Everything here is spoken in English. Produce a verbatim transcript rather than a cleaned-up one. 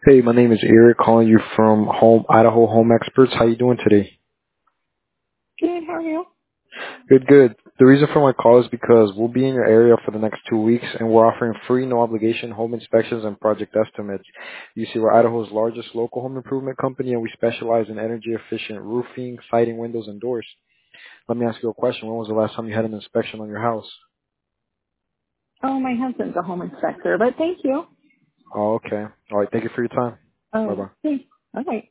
Hey, my name is Eric, calling you from Home Idaho Home Experts. How you doing today? Good, how are you? Good, good. The reason for my call is because we'll be in your area for the next two weeks, and we're offering free, no obligation home inspections and project estimates. You see, we're Idaho's largest local home improvement company, and we specialize in energy efficient roofing, siding, windows, and doors. Let me ask you a question. When was the last time you had an inspection on your house? Oh, my husband's a home inspector, but thank you. Oh, okay. All right. Thank you for your time. Bye Oh, bye. thanks. Okay.